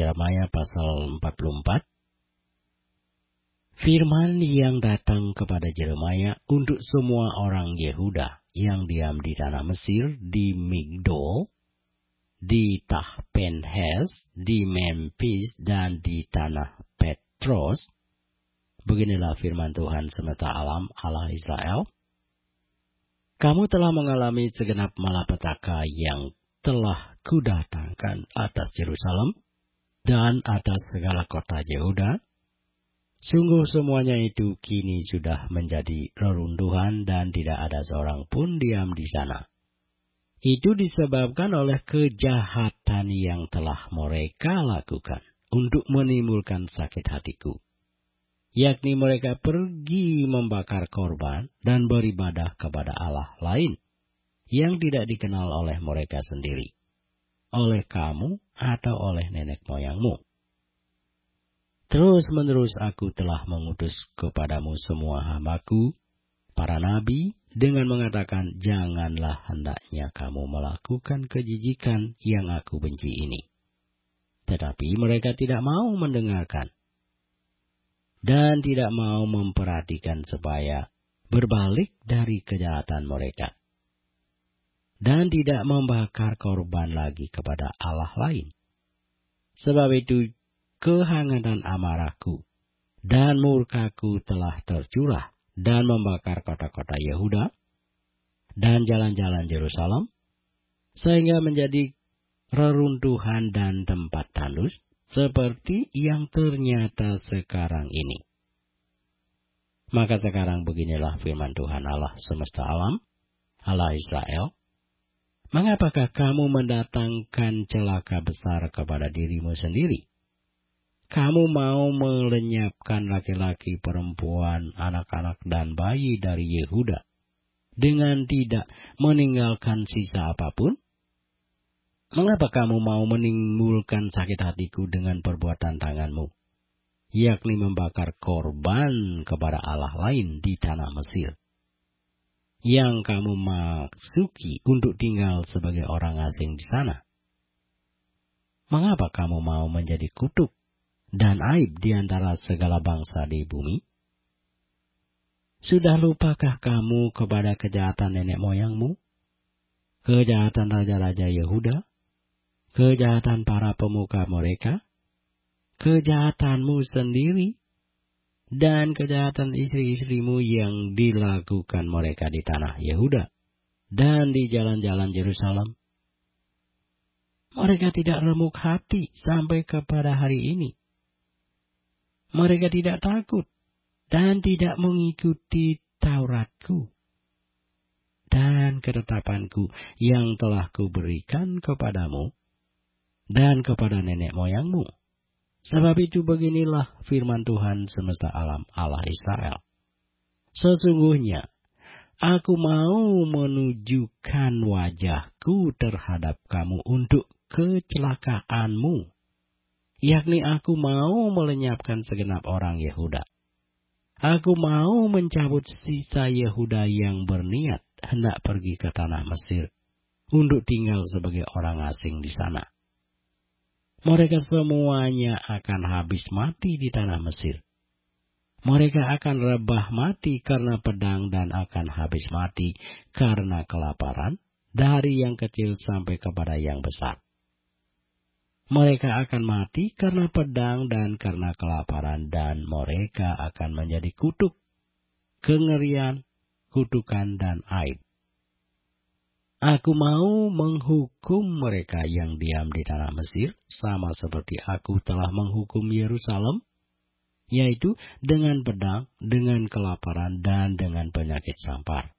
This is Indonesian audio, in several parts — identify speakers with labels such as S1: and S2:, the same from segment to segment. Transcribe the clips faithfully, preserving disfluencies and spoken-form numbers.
S1: Yeremia pasal empat puluh empat. Firman yang datang kepada Yeremia untuk semua orang Yehuda yang diam di tanah Mesir, di Migdol, di Tahpenhes, di Memphis, dan di tanah Petros. Beginilah firman Tuhan semesta alam, Allah Israel. Kamu telah mengalami segenap malapetaka yang telah kudatangkan atas Yerusalem dan atas segala kota Yehuda. Sungguh semuanya itu kini sudah menjadi reruntuhan dan tidak ada seorang pun diam di sana. Itu disebabkan oleh kejahatan yang telah mereka lakukan untuk menimbulkan sakit hatiku. Yakni mereka pergi membakar korban dan beribadah kepada Allah lain yang tidak dikenal oleh mereka sendiri, oleh kamu atau oleh nenek moyangmu. Terus-menerus aku telah mengutus kepadamu semua hambaku, para nabi, dengan mengatakan, janganlah hendaknya kamu melakukan kejijikan yang aku benci ini. Tetapi mereka tidak mau mendengarkan, dan tidak mau memperhatikan supaya berbalik dari kejahatan mereka, dan tidak membakar korban lagi kepada Allah lain. Sebab itu, kehangatan amarahku dan murkaku telah tercurah dan membakar kota-kota Yehuda dan jalan-jalan Yerusalem, sehingga menjadi reruntuhan dan tempat tandus, seperti yang ternyata sekarang ini. Maka sekarang beginilah firman Tuhan Allah semesta alam, Allah Israel. Mengapakah kamu mendatangkan celaka besar kepada dirimu sendiri? Kamu mau melenyapkan laki-laki, perempuan, anak-anak, dan bayi dari Yehuda dengan tidak meninggalkan sisa apapun? Mengapa kamu mau menimbulkan sakit hatiku dengan perbuatan tanganmu, yakni membakar korban kepada Allah lain di tanah Mesir, yang kamu masuki untuk tinggal sebagai orang asing di sana? Mengapa kamu mau menjadi kutuk dan aib di antara segala bangsa di bumi? Sudah lupakah kamu kepada kejahatan nenek moyangmu, kejahatan raja-raja Yehuda, kejahatan para pemuka mereka, kejahatanmu sendiri, dan kejahatan istri-istrimu yang dilakukan mereka di tanah Yehuda dan di jalan-jalan Yerusalem? Mereka tidak remuk hati sampai kepada hari ini. Mereka tidak takut dan tidak mengikuti Tauratku dan ketetapanku yang telah kuberikan kepadamu dan kepada nenek moyangmu. Sebab itu beginilah firman Tuhan semesta alam, Allah Israel. Sesungguhnya aku mau menunjukkan wajahku terhadap kamu untuk kecelakaanmu, yakni aku mau melenyapkan segenap orang Yehuda. Aku mau mencabut sisa Yehuda yang berniat hendak pergi ke tanah Mesir untuk tinggal sebagai orang asing di sana. Mereka semuanya akan habis mati di tanah Mesir. Mereka akan rebah mati karena pedang dan akan habis mati karena kelaparan, dari yang kecil sampai kepada yang besar. Mereka akan mati karena pedang dan karena kelaparan, dan mereka akan menjadi kutuk, kengerian, kutukan, dan aib. Aku mau menghukum mereka yang diam di tanah Mesir, sama seperti aku telah menghukum Yerusalem, yaitu dengan pedang, dengan kelaparan, dan dengan penyakit sampar.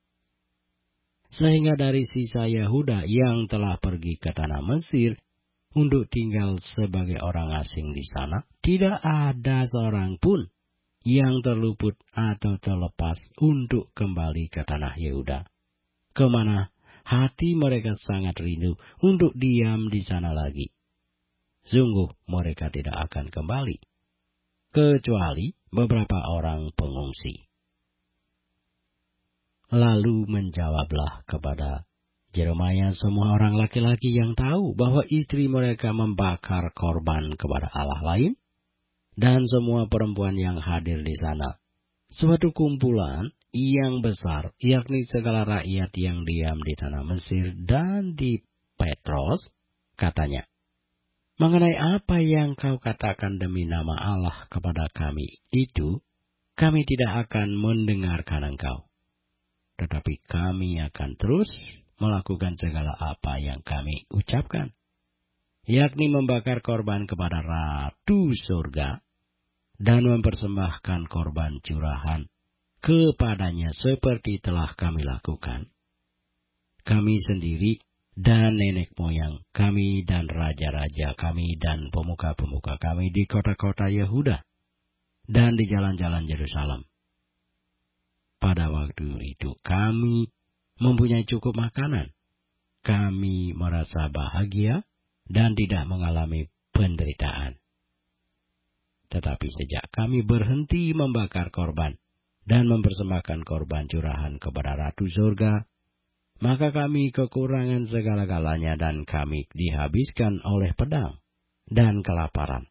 S1: Sehingga dari sisa Yehuda yang telah pergi ke tanah Mesir untuk tinggal sebagai orang asing di sana, tidak ada seorang pun yang terluput atau terlepas untuk kembali ke tanah Yehuda, kemana hati mereka sangat rindu untuk diam di sana lagi. Sungguh mereka tidak akan kembali, kecuali beberapa orang pengungsi. Lalu menjawablah kepada Jeremia semua orang laki-laki yang tahu bahwa istri mereka membakar korban kepada Allah lain, dan semua perempuan yang hadir di sana. Suatu kumpulan yang besar, yakni segala rakyat yang diam di tanah Mesir dan di Petros, katanya, "Mengenai apa yang kau katakan demi nama Allah kepada kami itu, kami tidak akan mendengarkan engkau. Tetapi kami akan terus melakukan segala apa yang kami ucapkan, yakni membakar korban kepada Ratu Surga dan mempersembahkan korban curahan kepadanya seperti telah kami lakukan. Kami sendiri dan nenek moyang kami dan raja-raja kami dan pemuka-pemuka kami di kota-kota Yehuda dan di jalan-jalan Yerusalem. Pada waktu itu kami mempunyai cukup makanan. Kami merasa bahagia dan tidak mengalami penderitaan. Tetapi sejak kami berhenti membakar korban dan mempersembahkan korban curahan kepada Ratu Surga, maka kami kekurangan segala-galanya dan kami dihabiskan oleh pedang dan kelaparan."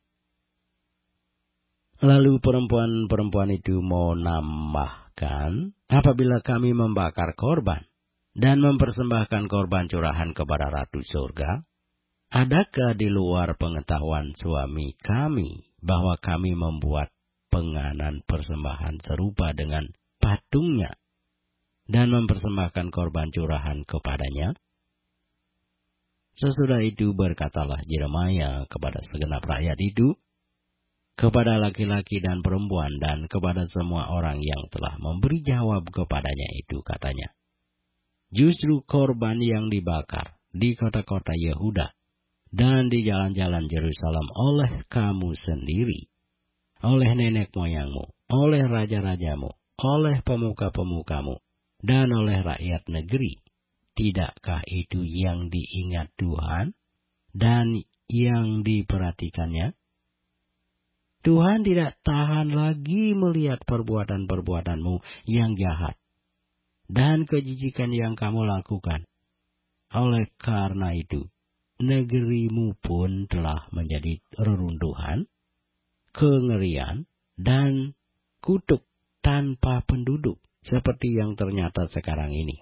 S1: Lalu perempuan-perempuan itu mau nambahkan, apabila kami membakar korban dan mempersembahkan korban curahan kepada Ratu Surga, adakah di luar pengetahuan suami kami bahwa kami membuat penganan persembahan serupa dengan patungnya dan mempersembahkan korban curahan kepadanya? Sesudah itu berkatalah Jeremia kepada segenap rakyat itu, kepada laki-laki dan perempuan, dan kepada semua orang yang telah memberi jawab kepadanya itu, katanya, "Justru korban yang dibakar di kota-kota Yehuda dan di jalan-jalan Yerusalem oleh kamu sendiri, oleh nenek moyangmu, oleh raja-rajamu, oleh pemuka-pemukamu, dan oleh rakyat negeri, tidakkah itu yang diingat Tuhan dan yang diperhatikannya? Tuhan tidak tahan lagi melihat perbuatan-perbuatanmu yang jahat dan kejijikan yang kamu lakukan. Oleh karena itu, negerimu pun telah menjadi reruntuhan, kengerian, dan kutuk tanpa penduduk, seperti yang ternyata sekarang ini.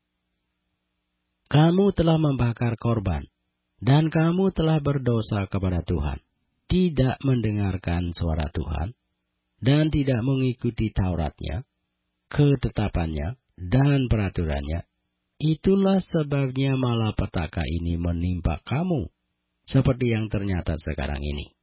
S1: Kamu telah membakar korban, dan kamu telah berdosa kepada Tuhan, tidak mendengarkan suara Tuhan, dan tidak mengikuti Tauratnya, ketetapannya, dan peraturannya. Itulah sebabnya malapetaka ini menimpa kamu, seperti yang ternyata sekarang ini."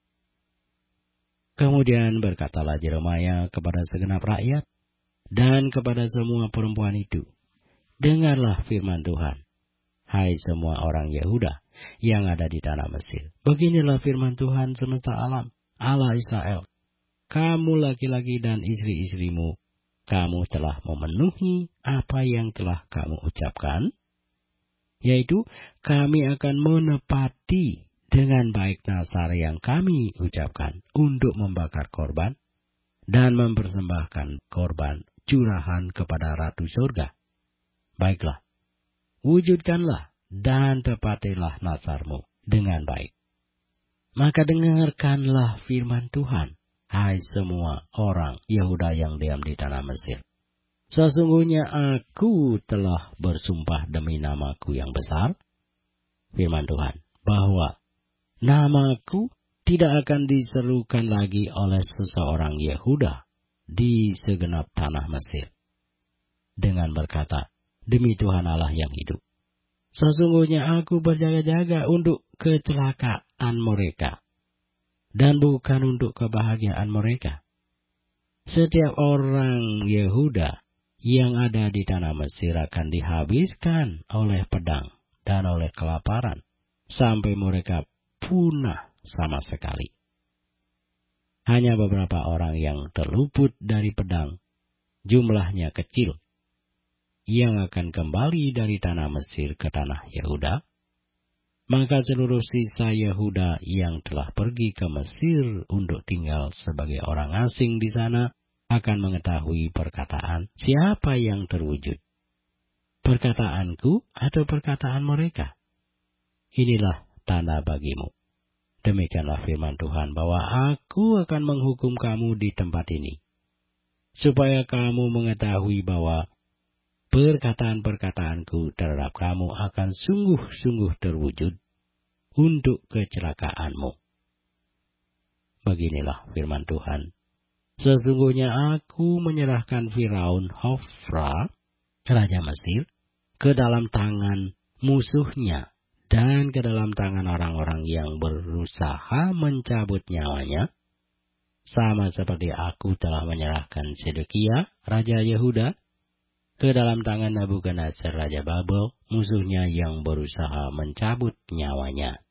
S1: Kemudian berkatalah Jeremia kepada segenap rakyat dan kepada semua perempuan itu, "Dengarlah firman Tuhan, hai semua orang Yehuda yang ada di tanah Mesir. Beginilah firman Tuhan semesta alam, Allah Israel. Kamu laki-laki dan istri-istrimu, kamu telah memenuhi apa yang telah kamu ucapkan, yaitu kami akan menepati dengan baik nazar yang kami ucapkan untuk membakar korban dan mempersembahkan korban curahan kepada Ratu Surga. Baiklah, wujudkanlah dan tepatilah nazarmu dengan baik. Maka dengarkanlah firman Tuhan, hai semua orang Yehuda yang diam di tanah Mesir. Sesungguhnya aku telah bersumpah demi namaku yang besar, firman Tuhan, bahwa namaku tidak akan diserukan lagi oleh seseorang Yehuda di segenap tanah Mesir, dengan berkata, demi Tuhan Allah yang hidup, sesungguhnya aku berjaga-jaga untuk kecelakaan mereka, dan bukan untuk kebahagiaan mereka. Setiap orang Yehuda yang ada di tanah Mesir akan dihabiskan oleh pedang dan oleh kelaparan, sampai mereka punah sama sekali. Hanya beberapa orang yang terluput dari pedang, jumlahnya kecil, yang akan kembali dari tanah Mesir ke tanah Yehuda. Maka seluruh sisa Yehuda yang telah pergi ke Mesir untuk tinggal sebagai orang asing di sana akan mengetahui perkataan siapa yang terwujud. perkataanku atau perkataan mereka? Inilah tanda bagimu. Demikianlah firman Tuhan, bahwa aku akan menghukum kamu di tempat ini, supaya kamu mengetahui bahwa perkataan-perkataanku terhadap kamu akan sungguh-sungguh terwujud untuk kecelakaanmu. Beginilah firman Tuhan. Sesungguhnya aku menyerahkan Firaun Hofra, Raja Mesir, ke dalam tangan musuhnya dan ke dalam tangan orang-orang yang berusaha mencabut nyawanya, sama seperti aku telah menyerahkan Sedekia, Raja Yehuda, ke dalam tangan Nebukadnezar, Raja Babel, musuhnya yang berusaha mencabut nyawanya.